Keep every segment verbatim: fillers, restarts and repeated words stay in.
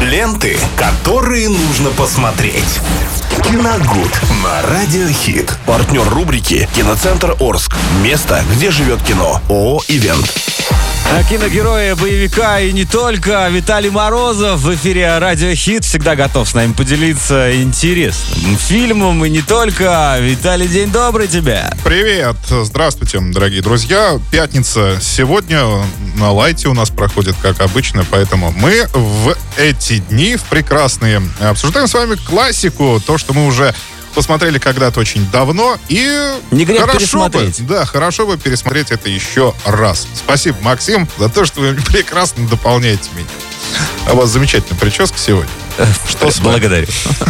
Ленты, которые нужно посмотреть. Киногуд на Радиохит. Партнер рубрики «Киноцентр Орск». Место, где живет кино. ООО «Ивент». А киногерои боевика и не только. Виталий Морозов в эфире Радиохит всегда готов с нами поделиться интересным фильмом и не только. Виталий, день добрый тебе. Привет, здравствуйте, дорогие друзья. Пятница сегодня на Лайте у нас проходит, как обычно, поэтому мы в эти дни, в прекрасные, обсуждаем с вами классику, то, что мы уже посмотрели когда-то очень давно, и не грех хорошо пересмотреть. Бы, да, хорошо бы пересмотреть это еще раз. Спасибо, Максим, за то, что вы прекрасно дополняете меня. А у вас замечательная прическа сегодня. Что с вами? Благодарю.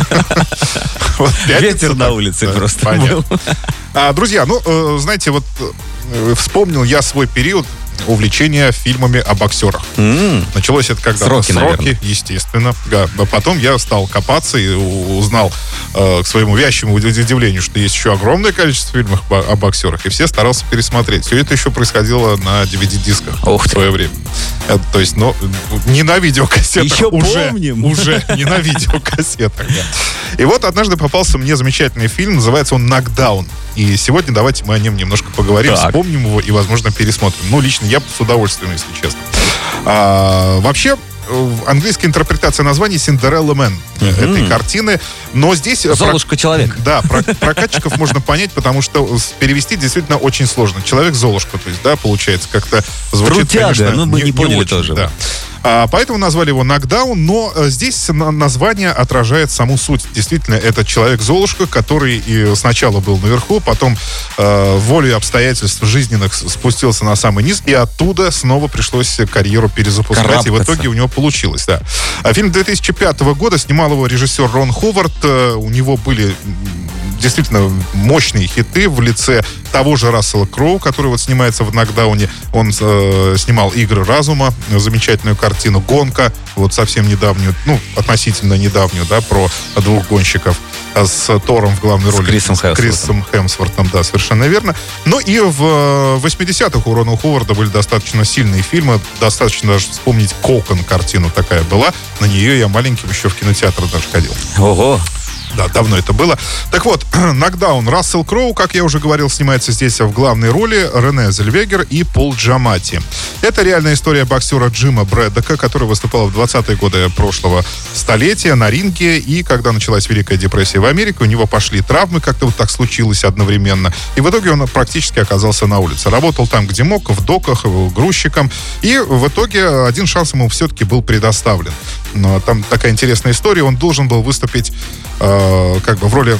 Ветер на улице просто был. Друзья, ну, знаете, вот вспомнил я свой период увлечение фильмами о боксерах. Mm. Началось это когда-то. Сроки, Сроки естественно. Да. Потом я стал копаться и узнал э, к своему вящему удивлению, что есть еще огромное количество фильмов о боксерах, и все старался пересмотреть. Все это еще происходило на ди ви ди-дисках в свое время. Это, то есть, ну, не на видеокассетах. Еще уже, помним. Уже не на видеокассетах. Да. И вот однажды попался мне замечательный фильм, называется он «Нокдаун». И сегодня давайте мы о нем немножко поговорим, так. вспомним его и, возможно, пересмотрим. Ну, лично я с удовольствием, если честно. А, вообще, английская интерпретация названия «Синдерелла Мэн» mm-hmm. этой картины. Но здесь... Золушка-человек. Про, да, про, прокатчиков можно понять, потому что перевести действительно очень сложно. Человек-золушка, то есть, да, получается, как-то звучит, Трутяга, конечно, ну, мы не, не поняли не очень, тоже. Да. А, поэтому назвали его «Нокдаун», но здесь название отражает саму суть. Действительно, это человек-золушка, который и сначала был наверху, потом э, волей обстоятельств жизненных спустился на самый низ, и оттуда снова пришлось карьеру перезапускать, Карабкаться. И в итоге у него получилось, да. А фильм две тысячи пятого года, снимал его режиссер Рон Ховард. У него были действительно мощные хиты в лице того же Рассела Кроу, который вот снимается в «Нокдауне». Он э, снимал «Игры разума», замечательную картину, «Гонка», вот совсем недавнюю, ну, относительно недавнюю, да, про двух гонщиков с Тором в главной роли. С Крисом Хемсвортом. Крисом Хемсвортом, да, совершенно верно. Ну и в восьмидесятых у Рона Ховарда были достаточно сильные фильмы, достаточно даже вспомнить «Кокон», картину такая была. На нее я маленьким еще в кинотеатр даже ходил. Ого! Да, давно это было. Так вот, «Нокдаун». Рассел Кроу, как я уже говорил, снимается здесь в главной роли, Рене Зельвегер и Пол Джаматти. Это реальная история боксера Джима Брэддока, который выступал в двадцатые годы прошлого столетия на ринге, и когда началась Великая депрессия в Америке, у него пошли травмы, как-то вот так случилось одновременно, и в итоге он практически оказался на улице. Работал там, где мог, в доках, грузчиком, и в итоге один шанс ему все-таки был предоставлен. Но там такая интересная история, он должен был выступить э, как бы в роли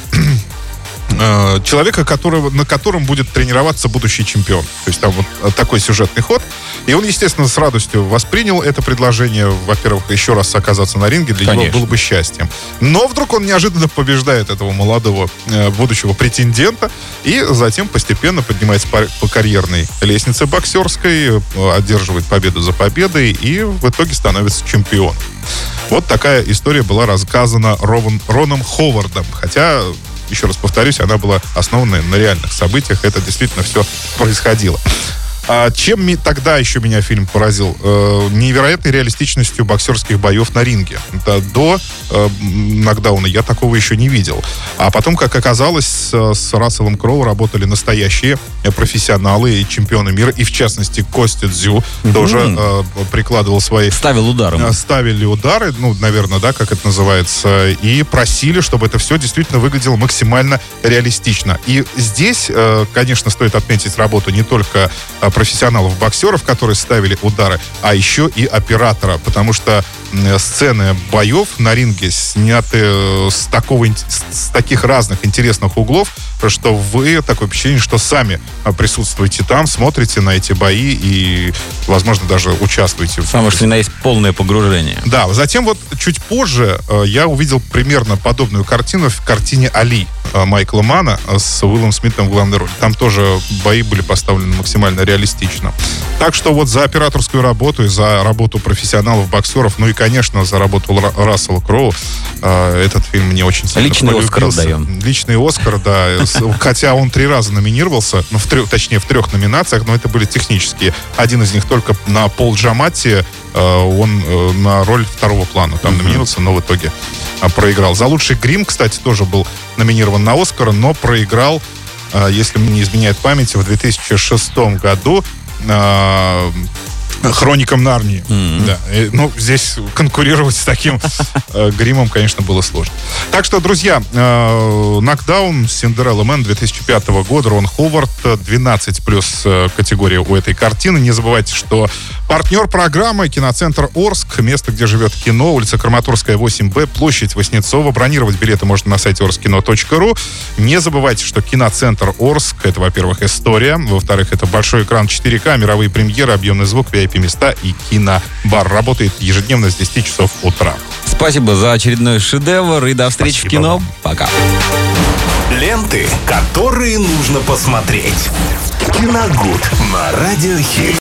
э, человека, которого, на котором будет тренироваться будущий чемпион. То есть там вот такой сюжетный ход. И он, естественно, с радостью воспринял это предложение. Во-первых, еще раз оказаться на ринге для Конечно. него было бы счастьем. Но вдруг он неожиданно побеждает этого молодого э, будущего претендента и затем постепенно поднимается по, по карьерной лестнице боксерской, э, одерживает победу за победой и в итоге становится чемпионом. Вот такая история была рассказана Рован, Роном Ховардом. Хотя, еще раз повторюсь, она была основана на реальных событиях. Это действительно все происходило. А чем ми, тогда еще меня фильм поразил? Э, невероятной реалистичностью боксерских боев на ринге. Да, до э, «Нокдауна» я такого еще не видел. А потом, как оказалось, с, с Расселом Кроу работали настоящие профессионалы и чемпионы мира. И, в частности, Костя Дзю mm-hmm. тоже э, прикладывал свои... Ставил удары. Э, ставили удары, ну, наверное, да, как это называется. И просили, чтобы это все действительно выглядело максимально реалистично. И здесь, э, конечно, стоит отметить работу не только профессионалов-боксеров, которые ставили удары, а еще и оператора, потому что сцены боев на ринге сняты с, такого, с таких разных интересных углов, что вы такое впечатление, что сами присутствуете там, смотрите на эти бои и, возможно, даже участвуете. Самое что ни на есть полное погружение. Да, затем вот чуть позже я увидел примерно подобную картину в картине «Али» Майкла Манна с Уиллом Смитом в главной роли. Там тоже бои были поставлены максимально реалистично. реалистично. Так что вот за операторскую работу и за работу профессионалов-боксеров, ну и, конечно, за работу Ра- Рассела Кроу, э, этот фильм мне очень сильно Личный Оскар полюбился. отдаем. Личный Оскар, да. С- Хотя он три раза номинировался, ну, в трех, точнее, в трех номинациях, но это были технические. Один из них только на Пол Джаматти, э, он э, на роль второго плана там номинировался, но в итоге э, проиграл. За лучший грим, кстати, тоже был номинирован на Оскар, но проиграл, э, если мне не изменяет память, в две тысячи шестом году э, «Хроникам Нарнии». Mm-hmm. Да. И, ну, здесь конкурировать с таким э, гримом, конечно, было сложно. Так что, друзья, э, «Нокдаун», «Синдерелла Мэн» две тысячи пятого года, Рон Ховард, двенадцать плюс э, категория у этой картины. Не забывайте, что партнер программы — киноцентр Орск, место, где живет кино, улица Краматорская, восемь Б, площадь Васнецова. Бронировать билеты можно на сайте орскино точка ру. Не забывайте, что киноцентр Орск — это, во-первых, история, во-вторых, это большой экран четыре ка, мировые премьеры, объемный звук, ви ай пи-места и кинобар. Работает ежедневно с десяти часов утра. Спасибо за очередной шедевр и до встречи Спасибо в кино. вам. Пока. Ленты, которые нужно посмотреть. Киногуд на Радио Хит.